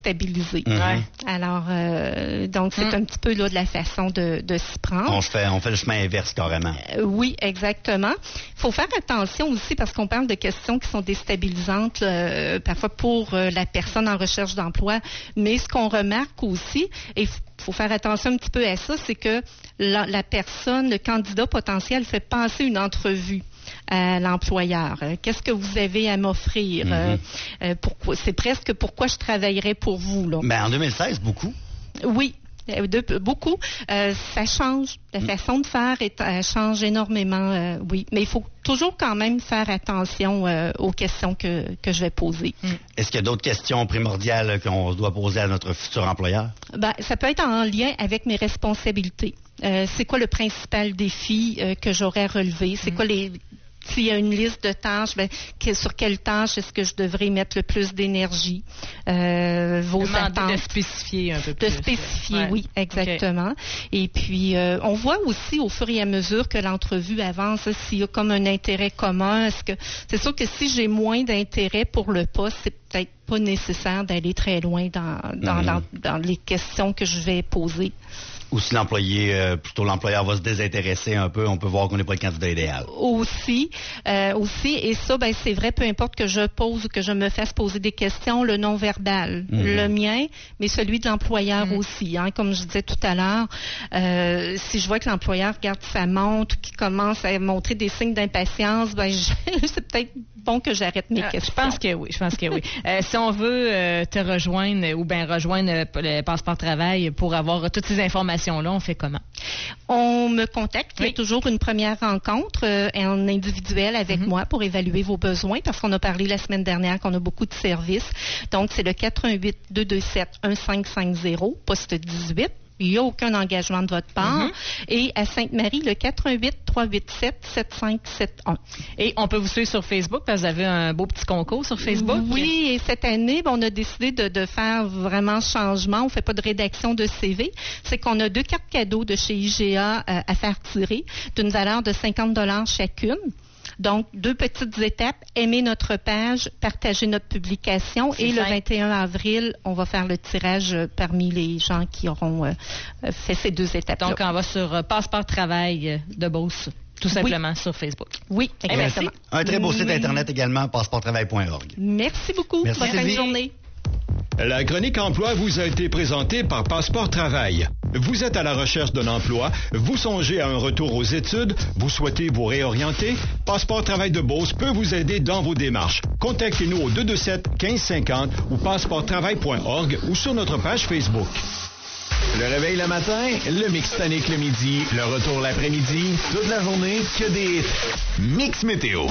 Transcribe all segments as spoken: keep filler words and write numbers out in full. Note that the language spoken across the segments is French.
stabilisé. Mm-hmm. Alors, euh, donc, c'est mm. un petit peu là de la façon de, de s'y prendre. On fait, on fait le chemin inverse carrément. Euh, oui, exactement. Il faut faire attention aussi parce qu'on parle de questions qui sont déstabilisantes euh, parfois pour euh, la personne en recherche d'emploi. Mais ce qu'on remarque aussi, et il faut faire attention un petit peu à ça, c'est que la, la personne, le candidat potentiel fait passer une entrevue à l'employeur. Qu'est-ce que vous avez à m'offrir? Mm-hmm. Euh, euh, pourquoi, c'est presque pourquoi je travaillerais pour vous. Là. Ben, en deux mille seize, beaucoup. Oui. De, beaucoup. Euh, ça change. La mm. façon de faire est, elle change énormément, euh, oui. Mais il faut toujours quand même faire attention euh, aux questions que, que je vais poser. Mm. Est-ce qu'il y a d'autres questions primordiales qu'on doit poser à notre futur employeur? Ben, ça peut être en lien avec mes responsabilités. Euh, c'est quoi le principal défi euh, que j'aurais relevé? C'est mm. quoi les... S'il y a une liste de tâches, ben, que, sur quelle tâche est-ce que je devrais mettre le plus d'énergie? Euh, vos Demander attentes. De spécifier un peu plus. De spécifier, ouais. oui, exactement. Okay. Et puis, euh, on voit aussi au fur et à mesure que l'entrevue avance, hein, s'il y a comme un intérêt commun. Est-ce que c'est sûr que si j'ai moins d'intérêt pour le poste, c'est peut-être pas nécessaire d'aller très loin dans, dans, mm-hmm. dans, dans les questions que je vais poser. Ou si l'employé, euh, plutôt l'employeur va se désintéresser un peu, on peut voir qu'on n'est pas le candidat idéal. Aussi, euh, aussi, et ça, ben c'est vrai, peu importe que je pose ou que je me fasse poser des questions, le non-verbal, mm-hmm. le mien, mais celui de l'employeur mm-hmm. aussi. Hein, comme je disais tout à l'heure, euh, si je vois que l'employeur regarde sa montre, qu'il commence à montrer des signes d'impatience, ben je, c'est peut-être bon que j'arrête mes euh, questions. Je pense que oui, je pense que oui. euh, si on veut euh, te rejoindre ou bien rejoindre le, le Passeport Travail pour avoir toutes ces informations là, on fait comment? On me contacte. Il y a oui. toujours une première rencontre euh, en individuel avec mm-hmm. moi pour évaluer vos besoins parce qu'on a parlé la semaine dernière qu'on a beaucoup de services. Donc, c'est le quatre un huit, deux deux sept, un cinq cinq zéro, poste dix-huit. Il n'y a aucun engagement de votre part. Mm-hmm. Et à Sainte-Marie, le quatre un huit, trois huit sept, sept cinq sept un. Et on peut vous suivre sur Facebook parce que vous avez un beau petit concours sur Facebook. Oui, et cette année, ben, on a décidé de, de faire vraiment changement. On ne fait pas de rédaction de C V. C'est qu'on a deux cartes cadeaux de chez I G A euh, à faire tirer d'une valeur de cinquante dollars chacune. Donc, deux petites étapes, aimer notre page, partager notre publication c'est et simple. Le vingt et un avril, on va faire le tirage parmi les gens qui auront euh, fait ces deux étapes-là. Donc, on va sur euh, Passeport Travail de Beauce, tout simplement oui. sur Facebook. Oui, exactement. Merci. Un très beau site Internet également, passeport travail point org. Merci beaucoup. Merci. Bonne fin de journée. La chronique emploi vous a été présentée par Passeport Travail. Vous êtes à la recherche d'un emploi, vous songez à un retour aux études, vous souhaitez vous réorienter, Passeport Travail de Beauce peut vous aider dans vos démarches. Contactez-nous au deux deux sept, quinze cinquante ou passeport travail point org ou sur notre page Facebook. Le réveil le matin, le mix tonic le midi, le retour l'après-midi, toute la journée, que des hits. Mix Météo.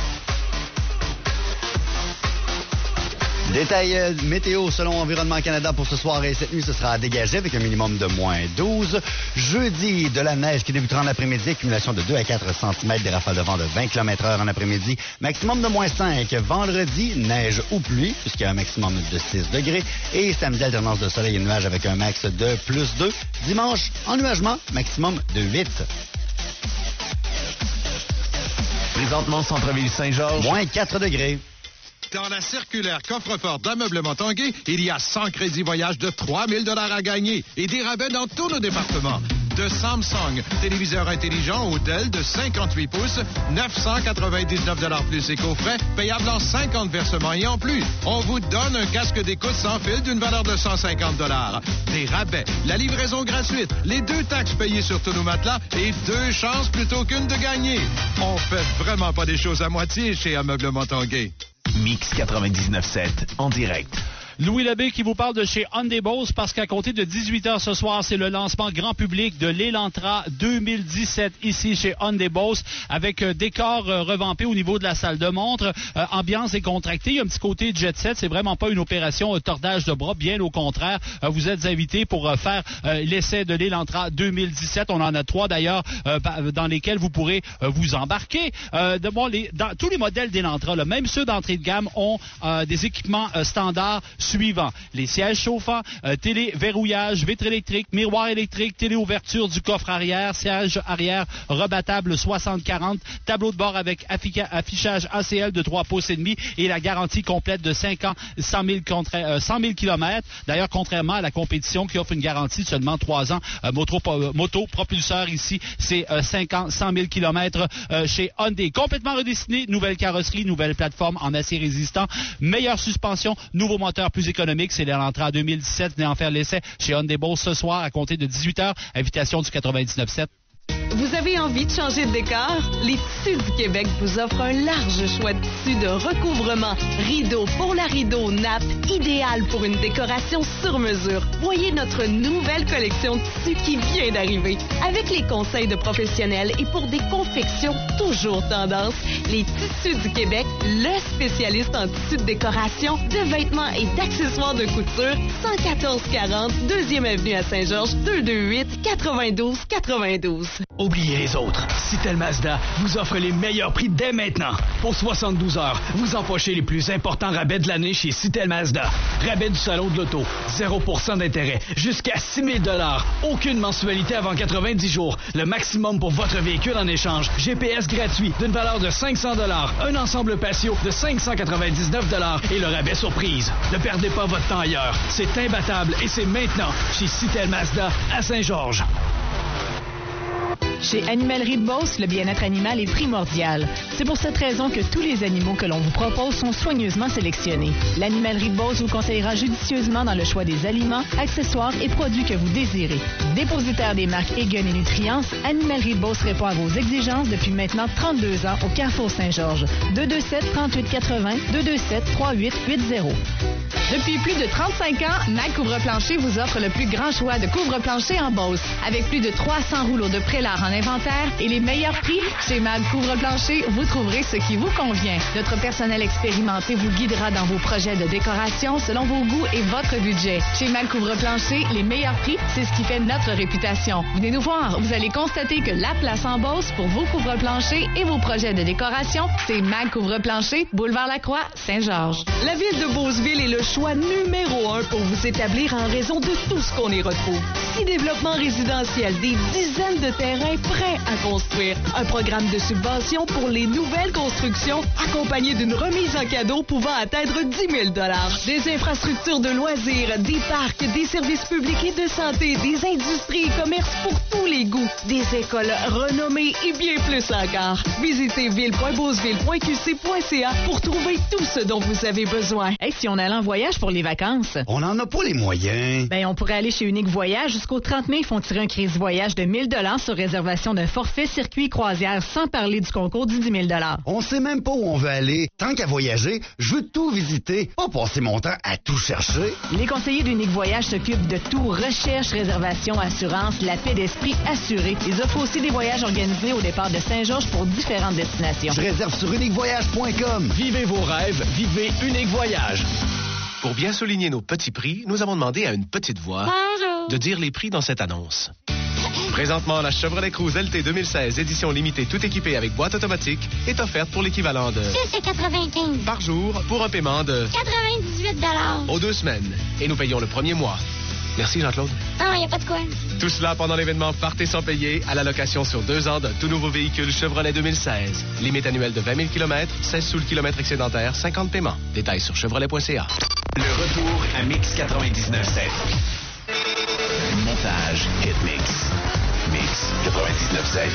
Détail euh, météo selon Environnement Canada pour ce soir et cette nuit, ce sera dégagé avec un minimum de moins douze. Jeudi, de la neige qui débutera en après-midi, accumulation de deux à quatre centimètres, des rafales de vent de vingt kilomètres heure en après-midi, maximum de moins cinq. Vendredi, neige ou pluie, puisqu'il y a un maximum de six degrés. Et samedi, alternance de soleil et nuages avec un max de plus deux. Dimanche, ennuagement, maximum de huit. Présentement, centre-ville Saint-Georges. Moins quatre degrés. Dans la circulaire coffre-fort d'Ameublement Tanguay, il y a cent crédits voyage de trois mille dollars à gagner et des rabais dans tous nos départements. De Samsung, téléviseur intelligent ou Dell de cinquante-huit pouces, neuf cent quatre-vingt-dix-neuf dollars plus éco-frais, payable en cinquante versements et en plus, on vous donne un casque d'écoute sans fil d'une valeur de cent cinquante dollars. Des rabais, la livraison gratuite, les deux taxes payées sur tous nos matelas et deux chances plutôt qu'une de gagner. On fait vraiment pas des choses à moitié chez Ameublement Tanguay. Mix quatre-vingt-dix-neuf sept, en direct. Louis Labbé qui vous parle de chez Hyundai Beauce parce qu'à compter de dix-huit heures ce soir, c'est le lancement grand public de l'Elantra deux mille dix-sept ici chez Hyundai Beauce avec euh, décor euh, revampé au niveau de la salle de montre, euh, ambiance décontractée, il y a un petit côté jet set, c'est vraiment pas une opération euh, tordage de bras, bien au contraire, euh, vous êtes invités pour euh, faire euh, l'essai de l'Elantra deux mille dix-sept, on en a trois d'ailleurs euh, dans lesquels vous pourrez euh, vous embarquer. Euh, de, bon, les, dans, tous les modèles d'Elantra, là, même ceux d'entrée de gamme ont euh, des équipements euh, standards suivants. Les sièges chauffants, euh, télé-verrouillage, vitre électrique, miroir électrique, télé-ouverture du coffre arrière, siège arrière rebattable soixante quarante, tableau de bord avec affica- affichage A C L de trois pouces et demi et la garantie complète de cinq ans, cent mille, contre, euh, cent mille kilomètres. D'ailleurs, contrairement à la compétition qui offre une garantie de seulement trois ans, euh, moto, euh, moto propulseur ici, c'est euh, cinq ans, cent mille kilomètres euh, chez Hyundai. Complètement redessiné, nouvelle carrosserie, nouvelle plateforme en acier résistant, meilleure suspension, nouveau moteur plus économique. C'est l'entrée en deux mille dix-sept. Venez en faire l'essai chez Hyundai Beauce ce soir à compter de dix-huit heures. Invitation du quatre-vingt-dix-neuf sept. Vous avez envie de changer de décor? Les Tissus du Québec vous offrent un large choix de tissus de recouvrement. Rideaux pour la rideau, nappe, idéal pour une décoration sur mesure. Voyez notre nouvelle collection de tissus qui vient d'arriver. Avec les conseils de professionnels et pour des confections toujours tendance, les Tissus du Québec, le spécialiste en tissus de décoration, de vêtements et d'accessoires de couture, cent quatorze quarante, deuxième avenue à Saint-Georges, deux deux huit, quatre-vingt-douze quatre-vingt-douze. Oubliez les autres. Citel Mazda vous offre les meilleurs prix dès maintenant. Pour soixante-douze heures, vous empochez les plus importants rabais de l'année chez Citel Mazda. Rabais du salon de l'auto, zéro pour cent d'intérêt, jusqu'à six mille dollars. Aucune mensualité avant quatre-vingt-dix jours. Le maximum pour votre véhicule en échange. G P S gratuit d'une valeur de cinq cents dollars. Un ensemble patio de cinq cent quatre-vingt-dix-neuf dollars et le rabais surprise. Ne perdez pas votre temps ailleurs. C'est imbattable et c'est maintenant chez Citel Mazda à Saint-Georges. Chez Animalerie de Beauce, le bien-être animal est primordial. C'est pour cette raison que tous les animaux que l'on vous propose sont soigneusement sélectionnés. L'Animalerie de Beauce vous conseillera judicieusement dans le choix des aliments, accessoires et produits que vous désirez. Dépositaire des marques Egan et Nutriance, Animalerie de Beauce répond à vos exigences depuis maintenant trente-deux ans au Carrefour Saint-Georges. deux deux sept, trente-huit quatre-vingts, deux deux sept, trente-huit quatre-vingt. Depuis plus de trente-cinq ans, Mag Couvre-Plancher vous offre le plus grand choix de couvre-plancher en Beauce. Avec plus de trois cents rouleaux de prélar en inventaire et les meilleurs prix, chez Mag Couvre-Plancher, vous trouverez ce qui vous convient. Notre personnel expérimenté vous guidera dans vos projets de décoration selon vos goûts et votre budget. Chez Mag Couvre-Plancher, les meilleurs prix, c'est ce qui fait notre réputation. Venez nous voir, vous allez constater que la place en Beauce pour vos couvre-planchers et vos projets de décoration, c'est Mag Couvre-Plancher, boulevard Lacroix, Saint-Georges. La ville de Beauceville est le choix numéro un pour vous établir en raison de tout ce qu'on y retrouve. Six développements résidentiels, des dizaines de terrains prêts à construire, un programme de subvention pour les nouvelles constructions accompagné d'une remise en cadeau pouvant atteindre dix mille dollars. Des infrastructures de loisirs, des parcs, des services publics et de santé, des industries et commerces pour tous les goûts, des écoles renommées et bien plus encore. Visitez ville point beauceville point q c point c a pour trouver tout ce dont vous avez besoin. Hey, si on allait en voyage pour les vacances? On n'en a pas les moyens. Ben, on pourrait aller chez Unique Voyage. Jusqu'au trente mai, ils font tirer un crédit voyage de mille dollars sur réservation d'un forfait circuit croisière, sans parler du concours du dix mille dollars. On sait même pas où on veut aller. Tant qu'à voyager, je veux tout visiter, pas passer mon temps à tout chercher. Les conseillers d'Unique Voyage s'occupent de tout. Recherche, réservation, assurance, la paix d'esprit assurée. Ils offrent aussi des voyages organisés au départ de Saint-Georges pour différentes destinations. Je réserve sur unique voyage point com. Vivez vos rêves, vivez Unique Voyage. Pour bien souligner nos petits prix, nous avons demandé à une petite voix Bonjour. de dire les prix dans cette annonce. Présentement, la Chevrolet Cruze L T deux mille seize, édition limitée, tout équipée avec boîte automatique, est offerte pour l'équivalent de six quatre-vingt-quinze par jour pour un paiement de quatre-vingt-dix-huit dollars aux deux semaines. Et nous payons le premier mois. Merci, Jean-Claude. Non, il n'y a pas de quoi. Tout cela pendant l'événement Partez sans payer à la location sur deux ans d'un tout nouveau véhicule Chevrolet deux mille seize. Limite annuelle de vingt mille kilomètres, seize sous le kilomètre excédentaire, cinquante paiements. Détails sur chevrolet point c a. Le retour à Mix quatre-vingt-dix-neuf sept. Montage Hitmix. Mix quatre-vingt-dix-neuf sept.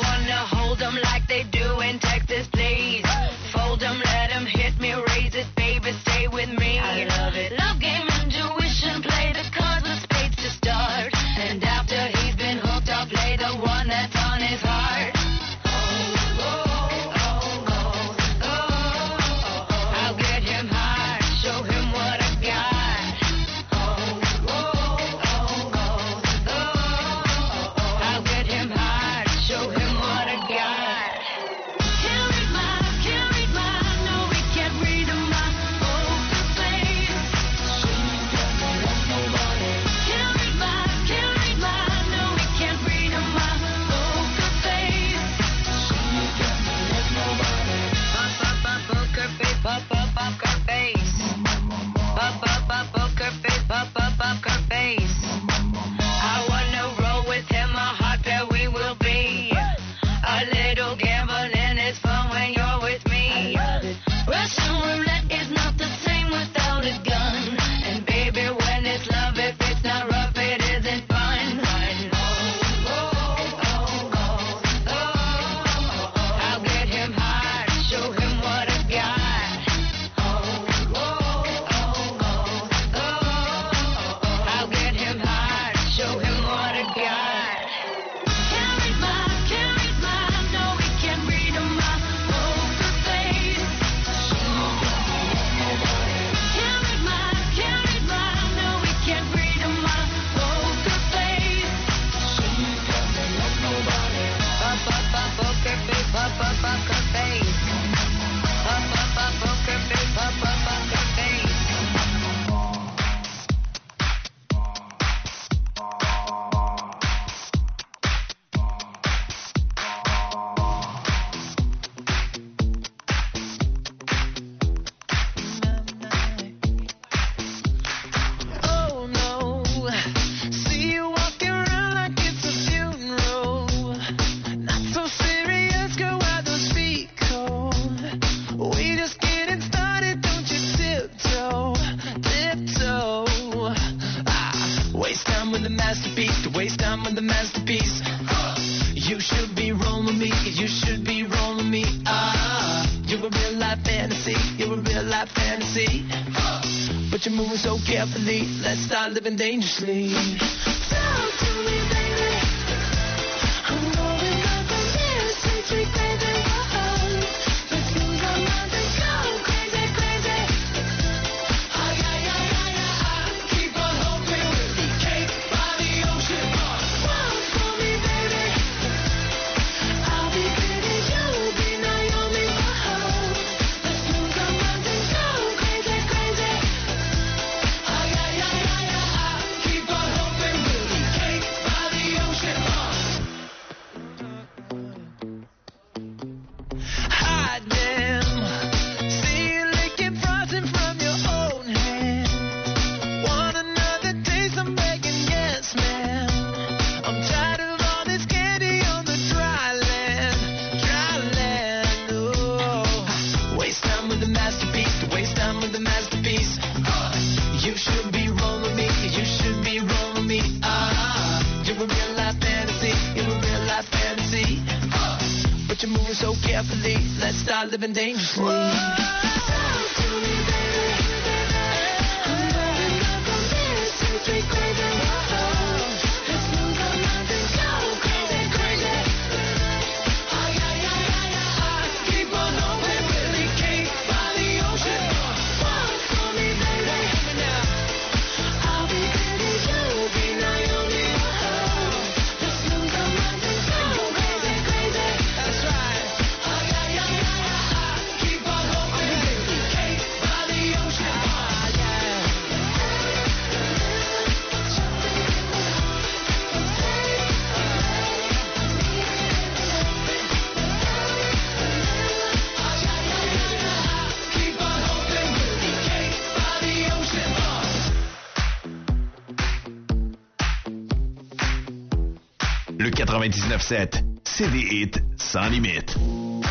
They do in Texas, please. Fold them, let them hit me, raise it, baby. rolling with me. You should be rolling with me. Ah, you're a real life fantasy. You're a real life fantasy. But you're moving so carefully. Let's start living dangerously. Talk to me, baby. I'm going up from here, sweet, sweet baby. Whoa. Let's lose our minds and go crazy, crazy. Ah, yeah, yeah, yeah, yeah, ah. Keep on hoping we'll be cake by the ocean. Walk for me, baby. I'll be pretty, you'll be Naomi. Whoa. Let's lose our minds and go crazy, crazy. Ah, yeah, yeah, yeah, yeah, ah. Keep on hoping we'll be cake by the ocean. Hot damn. See you licking frozen from your own hand. Want another taste? I'm begging, yes, ma'am. I'm tired of all this candy on the dry land, dry land. Oh, waste time with the masterpiece, to waste time with the masterpiece. You should be rolling with me, you should be rolling with me. Ah, you're a real life fantasy, you're a real life fantasy. But you're moving so carefully, let's start living dangerously. Talk to me, baby. I'm going up from this sweet, sweet crazy. Whoa. Let's lose our minds and go crazy, crazy. Ah, yeah, yeah, yeah, yeah, ah. Keep on hoping we'll be cake by the ocean. Walk for me, baby. I'll be pretty, you'll be Naomi. Whoa. Let's lose our minds and go crazy, crazy. That's right. Ah, yeah, yeah, yeah, yeah, ah. Keep on hoping we'll be cake by the ocean. Ah, yeah. Keep on hoping we'll be cake by the ocean. Le quatre-vingt-dix-neuf sept, c'est des hits sans limite.